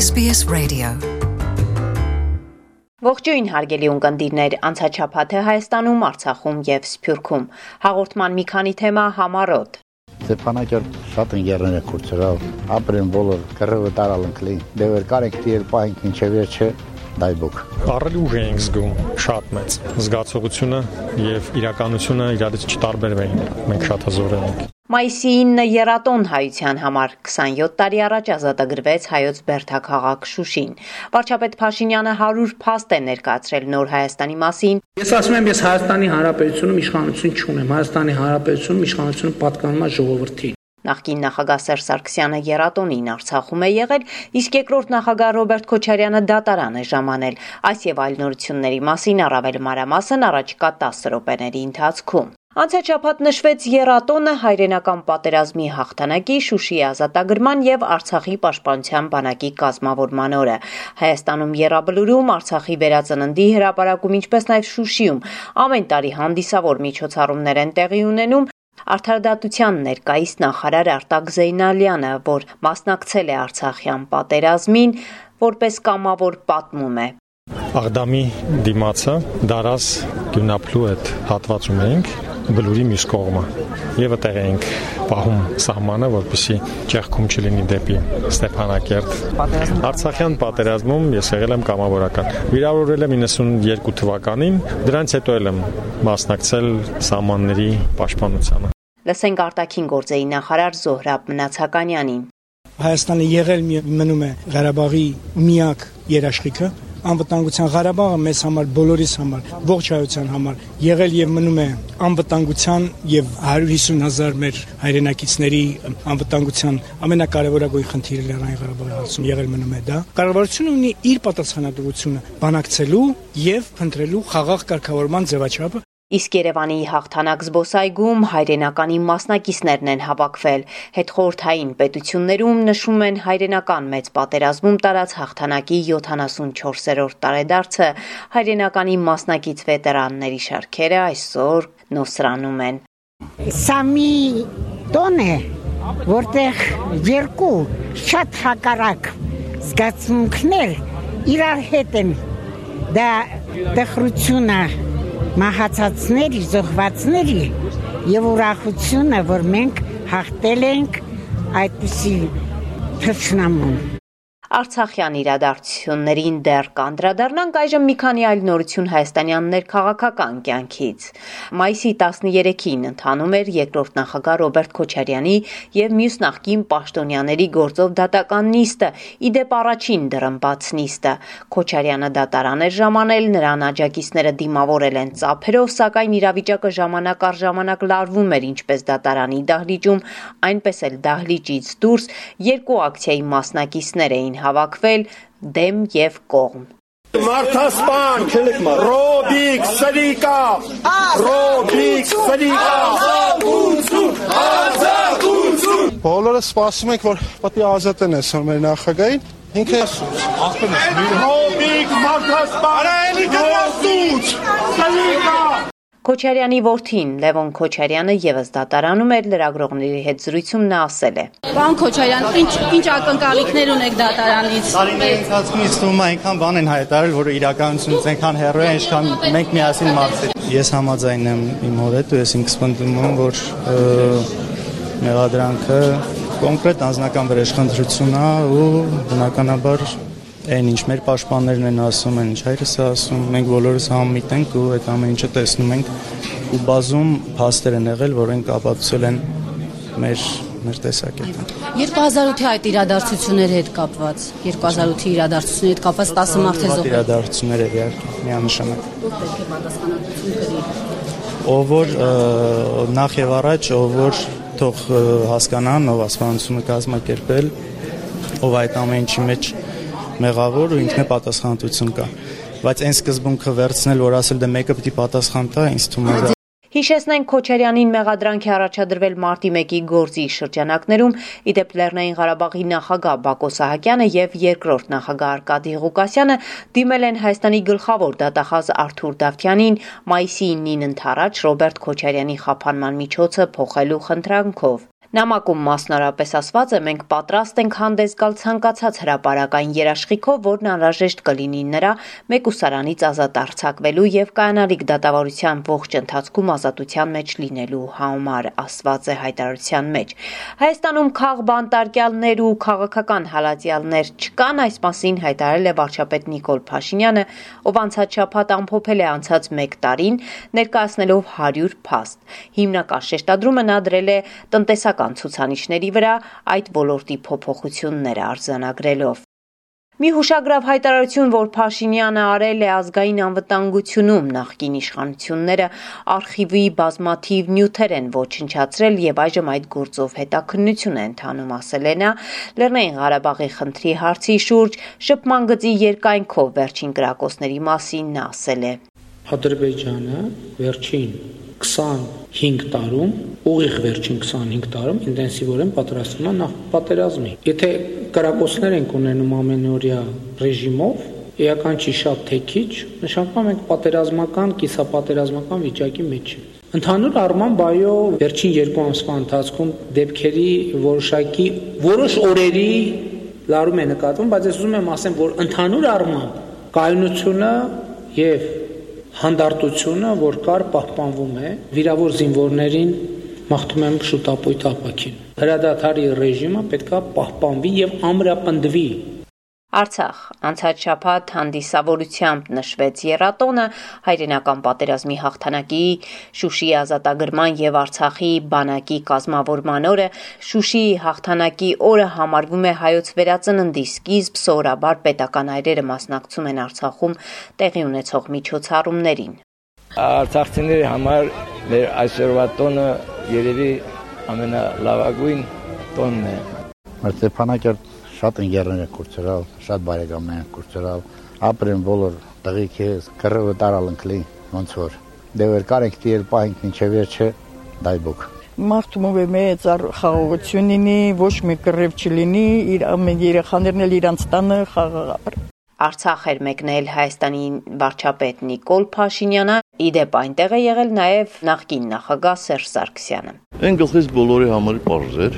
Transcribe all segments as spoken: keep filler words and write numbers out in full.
S B S Radio. Ողջույն հարգելի ունկնդիրներ, անցաչափաթը Հայաստանում, Արցախում եւ Սփյուռքում։ Հաղորդման մի քանի թեմա համառոտ։ Ստեփանակերտ շատ ընկերներ եք կուրսերով, ապրեն բոլոր կռվը տարալնքլի, դեր կարեք դիել պահենք ինչև չէ, դայբոք։ Առել ուժ ենք զգում, շատ մեծ զգացողությունը եւ իրականությունը իրարից չտարբերվեին, մենք շատ հզոր ենք։ Մայիսի ինը եռատոն հայության համար քսանյոթ տարի առաջ ազատագրվեց հայոց բերդաքաղաք Շուշին։ Վարչապետ Փաշինյանը հարյուր փաստ է ներկայացրել նոր Հայաստանի մասին։ Ես ասում եմ, ես Հայաստանի Հանրապետությունում իշխանություն չունեմ, Հայաստանի Հանրապետությունում իշխանությունը պատկանում է ժողովրդին։ Նախկին նախագահ Սերժ Սարգսյանը եռատոնին Արցախում է եղել, իսկ երկրորդ նախագահ Ռոբերտ Քոչարյանը դատարան է ժամանել։ Այս եւ այլ նորությունների մասին առավել մանրամասն առաջիկա տասը րոպեների ընթացքում։ Անցաչափած նշվեց եռատոնը հայրենական պատերազմի հաղթանակի, Շուշիի ազատագրման եւ Արցախի պաշտպանության բանակի կազմավորման օրը։ Հայաստանում եռաբլուրում Արցախի վերածննդի հրապարակում, ինչպես նաեւ Շուշիում ամեն տարի հանդիսավոր միջոցառումներ են տեղի ունենում։ Արդարադատության ներկայիս նախարար Արտակ Զեյնալյանը, որ մասնակցել է Արցախյան պատերազմին, որպես կամավոր պատմում է. Աղդամի դիմացը դարաս գյունապլու այդ հատվածում էինք, բլուրի մյուս կողմը, եւ այդտեղ էինք պահում սահմանը, որպեսզի ճեղքում չլինի դեպի Ստեփանակերտ։ Արցախյան պատերազմում ես եղել եմ կամավորական։ Վիրավորվել եմ իննսունյոթ թվականին, դրանից հետո էլ եմ մասնակցել սահմանների պաշտպանությանը։ Լսենք արտաքին գործերի նախարար Զոհրաբ Մնացականյանին։ Հայաստանը եղել մնում է Ղարաբաղի միակ երաշխիքը, անվտանգության Ղարաբաղը մեզ համար, բոլորիս համար, ողջ հայության համար եղել եւ մնում է անվտանգության եւ հարյուր հիսուն հազար մեր հայրենակիցների անվտանգության ամենակարևորագույն խնդիրը Լեռնային Ղարաբաղի հարցում եղել մնում է դա։ Կառավարությունը ունի իր պատասխանատվությունը բանակցելու եւ փնտրելու խաղաղ կարգավորման ձևաչափը։ Իսկ Երևանի հաղթանակ զբոսայգում հայրենականի մասնակիցներն են հավաքվել։ Հետխորհրդային պետություններում նշում են հայրենական մեծ պատերազմում տարած հաղթանակի յոթանասունչորսերորդ տարեդարձը։ Հայրենականի մասնակից վետերանների շարքերը այսօր նոսրանում են։ Սա մի տոն է, որտեղ երկու շատ հակառակ զգացմունքներ իրար հետ են։ Դա տխրությունը մահացածների, զոհվածների եւ ուրախությունը, որ մենք հաղթել ենք այդպիսի թշնամուն։ Արցախյան իրադարձություններին դեռ կանդրադառնանք, այժմ մի քանի այլ նորություն հայաստանյան ներքաղաքական կյանքից։ Մայիսի տասներեքին ընթանում էր երկրորդ նախագահ Ռոբերտ Քոչարյանի եւ մյուս նախկին պաշտոնյաների գործով դատական նիստը, իդեպ առաջին դռնբաց նիստը։ Քոչարյանը դատարան էր ժամանել, նրան աջակիցները դիմավորել են ծափերով, սակայն իրավիճակը ժամանակ առ ժամանակ լարվում էր ինչպես դատարանի դահլիճում, այնպես էլ դահլիճից դուրս երկու ակցիայի մասնակիցներ էին հավաքվել դեմ եւ կողմ։ Մարդասպան Ռոբիկ Սրիկա Ռոբիկ Սրիկա ազատություն ազատություն Բոլորը սպասում ենք, որ պետք է ազատեն այսօր մեր նախագահին։ Ինքը ասում է Ռոբիկ մարդասպան Ռոբիկ Սրիկա Քոչարյանի որդին Լևոն Քոչարյանը եւս դատարանում էր, լրագրողների հետ զրույցում նա ասել է. Պարոն Քոչարյան, ինչ ինչ ակնկալիքներ ունեք դատարանից։ Տարիների ընթացքում ինձ թվում է այնքան բան են հայտարարել, որ իրականությունից այնքան հեռու է, ինչքան մենք միասին մարզել։ Ես համաձայն եմ իմ հոր հետ, ու ես ինքս պնդում եմ, որ մեղադրանքը կոնկրետ անձնական վրեժխնդրություն է ու բնականաբար այն ինչ մեր պաշտպաններն են ասում, այն ինչ հայրս է ասում, մենք բոլորս համամիտ ենք ու այդ ամեն ինչը տեսնում ենք ու բազում փաստեր են եղել, որոնք ապացուցել են մեր մեր տեսակետը։ երկու հազար ութի այդ իրադարձությունների հետ կապված, երկու հազար ութի իրադարձությունների հետ կապված տասը մարդ է զոհվել։ Իրադարձություններ էր իհարկե, միանշանակ։ Ո՞վ պետք է պատասխանատվություն կրի։ Ով որ նախ եւ առաջ, ով որ թող հասկանան, ով ասպանությունը կազմակերպել, ով այդ ամեն ինչի մեջ մեղավոր ու ինքնապատասխանատվություն կա, բայց այն սկզբունքը վերցնել, որ ասել դե մեկը պիտի պատասխան տա, ինձ թվում է։ Հիշեցնենք Քոչարյանին մեղադրանք է առաջադրվել մարտի մեկի գործի շրջանակներում, իդեպ Լեռնային Ղարաբաղի նախագահ Բակո Սահակյանը եւ երկրորդ նախագահ Արկադի Ղուկասյանը դիմել են Հայաստանի գլխավոր դատախազ Արթուր Դավթյանին մայիսի ինին ընթառաջ Ռոբերտ Քոչարյանի խափանման միջոցը փոխելու խնդրանքով։ Նամակում մասնարարպես ասված է, մենք պատրաստ ենք հանդես գալ ցանկացած հրապարակային երաշխիքով, որն անհրաժեշտ կլինի նրա մեկուսարանից ազատ արձակվելու եւ կայանալիք դատավարության ողջ ընթացքում ազատության մեջ լինելու համար, ասված է հայտարարության մեջ։ Հայաստանում քաղբանտարկյալներ ու քաղաքական հալածյալներ չկան, այս մասին հայտարարել է վարչապետ Նիկոլ Փաշինյանը, ով անցած շաբաթ ամփոփել է անցած մեկ տարին, ներկայացնելով հարյուր փաստ։ Հիմնական շեշտադրումը նա դրել է տնտեսական ցուցանիշների վրա, այդ ոլորտի փոփոխությունները արձանագրելով։ Մի հուշագրավ հայտարարություն, որ Փաշինյանը արել է ազգային անվտանգությունում, նախկին իշխանությունները արխիվի բազմաթիվ նյութեր են ոչնչացրել եւ այժմ այդ գործով հետաքննություն է ընթանում, ասել է նա, Լեռնային Ղարաբաղի խնդրի հարցի շուրջ շփման գծի երկայնքով վերջին կրակոցների մասին նա ասել է. Ադրբեջանը վերջին քսանհինգ տարում, ուղիղ վերջին քսանհինգ տարում ինտենսիվորեն պատրաստվում է նախ պատերազմի։ Եթե կրակոցներ ենք ունենում ամենօրյա ռեժիմով, էական չի շատ թե քիչ, նշանակում ենք պատերազմական, կիսապատերազմական վիճակի մեջ ենք։ Ընդհանուր առմամբ այո, վերջին երկու ամսվա ընթացքում դեպքերի որոշակի որոշ օրերի լարում է նկատվում, բայց ես ուզում եմ ասեմ, որ ընդհանուր առմամբ կայունությունը եւ հանդարտությունը, որ կար, պահպանվում է, վիրավոր զինվորներին մաղթում եմ շուտապույտ ապաքին։ Հրադադարի ռեժիմը պետք է պահպանվի եւ ամրապնդվի։ Արցախ անցած շաբաթ հանդիսավորությամբ նշվեց եռատոնը, հայրենական պատերազմի հաղթանակի, Շուշիի ազատագրման եւ Արցախի բանակի կազմավորման օրը, Շուշիի հաղթանակի օրը համարվում է հայոց վերածննդի սկիզբ, սովորաբար պետական այրերը մասնակցում են Արցախում տեղի ունեցող միջոցառումներին։ Արցախցիների համար մեր այսօրվա տոնը երևի ամենալավագույն տոնն է։ Ստեփանակերտ շատ ընկերներ են կուրսերալ, շատ բարեկամներ են կուրսերալ, ապրեն բոլոր տղիկ ես, կռվը տարալ ընկլի, ոնց որ։ Դե վեր կարենք դիել պահենք մինչև վերջը, դայբուկ։ Մաղթում եմ մեծ խաղաղություն լինի, ոչ մի կռիվ չլինի, իր ամեն երեխաներն էլ իրանց տանը խաղաղ ապրեն։ Արցախ էր մեկնել Հայաստանի վարչապետ Նիկոլ Փաշինյանը, իդեպ այնտեղ է եղել նաև նախկին նախագահ Սերժ Սարգսյանը։ Այն գլխից բոլորի համար պարզ էր,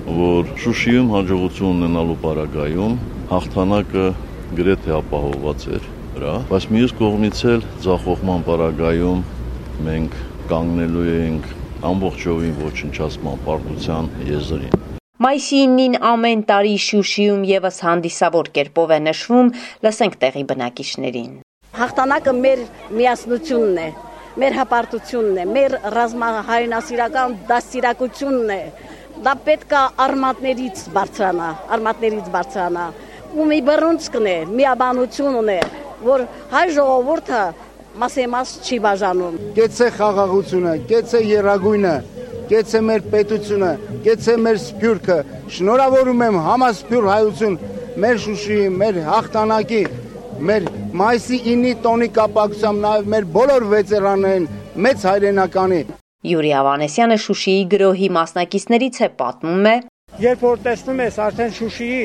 որ Շուշիում հաջողություն ունենալու պարագայում հաղթանակը գրեթե ապահովված էր վրա, բայց մյուս կողմից էլ ձախողման պարագայում մենք կանգնելու ենք ամբողջովին ոչնչացման պարտության եզրին։ Մայիսի իննին ամեն տարի Շուշիում եւս հանդիսավոր կերպով է նշվում, լսենք տեղի բնակիչներին։ Հաղթանակը մեր միասնությունն է, մեր հպարտությունն է, մեր ռազմահայրենասիրական դաստիարակությունն է։ Դա պետք է արմատներից բարձրանա, արմատներից բարձրանա։ Ու մի բռունցքն է, միաբանություն ունի, որ հայ ժողովուրդը մասեմաս չի բաժանում։ Կեցե խաղաղությունը, կեցե երագույնը, կեցե մեր պետությունը, կեցե մեր սփյուռքը։ Շնորհավորում եմ համասփյուռ հայություն, մեր Շուշիի, մեր հաղթանակի, մեր մայիսի իննի տոնի կապակցությամբ նաև մեր բոլոր վետերաններին, մեծ հայրենականի։ Յուրի Ավանեսյանը Շուշիի գրոհի մասնակիցներից է, պատմում է. Երբ որ տեսնում ես արդեն Շուշիի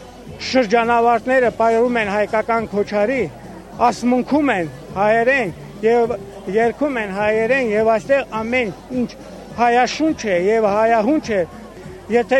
շրջանավարտները պայրում են հայկական քոչարի, ասմունքում են հայերեն եւ երգում են հայերեն եւ այստեղ ամեն ինչ հայաշունչ է եւ հայահունչ է, եթե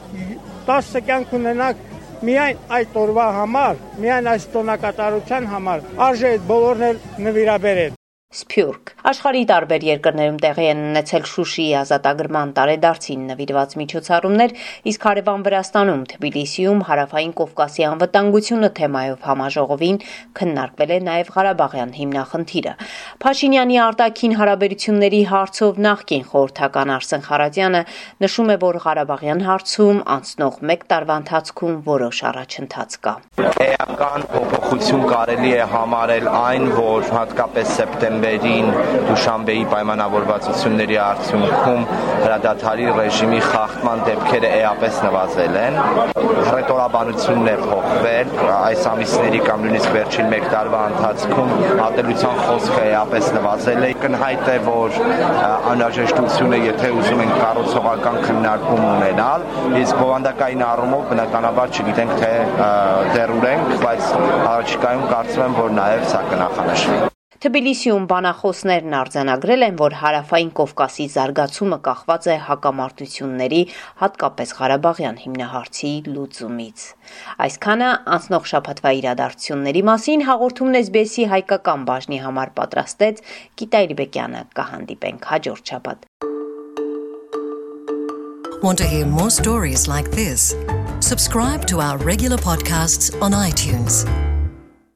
տասը կյանք ունենակ միայն այդ օրվա համար, միայն այս տոնակատարության համար, արժե այդ բոլորն էլ նվիրաբերել։ Սփյուռք։ Աշխարհի տարբեր երկրներում տեղի են ունեցել Շուշիի ազատագրման տարեդարձին նվիրված միջոցառումներ, իսկ հարևան Վրաստանում, Թբիլիսիում հարավային Կովկասի անվտանգությունը թեմայով համաժողովին քննարկվել է նաև Ղարաբաղյան հիմնախնդիրը։ Փաշինյանի արտաքին հարաբերությունների հարցով նախկին խորհրդական Արսեն Խարատյանը նշում է, որ Ղարաբաղյան հարցում անցնող մեկ տարվա ընթացքում որոշ առաջընթաց կա։ Էական փոփոխություն կարելի է համարել այն, որ հատկապես սեպտեմբերին Դուշանբեի պայմանավորվածությունների արդյունքում հրադադարի ռեժիմի խախտման դեպքերը էապես նվազել են։ Հռետորաբանությունն է փոխվել, այս ամիսների կամ նույնիսկ վերջին մեկ տարվա ընթացքում ատելության խոսքը էապես նվազել է։ Կնհայտ է, որ անհրաժեշտությունը, եթե ուզում ենք կառուցողական քննարկում ունենալ, իսկ բովանդակային առումով բնականաբար չգիտենք, թե դեռ ուր ենք, բայց առաջիկայում կարծում եմ, որ նաև սա կնախանշվի։ Թբիլիսիում բանախոսներն արձանագրել են, որ հարավային Կովկասի զարգացումը կախված է հակամարտությունների, հատկապես Ղարաբաղյան հիմնահարցի լուծումից։ Այսքանը անցնող շաբաթվա իրադարձությունների մասին հաղորդումն էս բի էսի հայկական բաժնի համար պատրաստեց Գիտա Իրբեկյանը, կհանդիպենք հաջորդ շաբաթ։ Want to hear more stories like this? Subscribe to our regular podcasts on iTunes.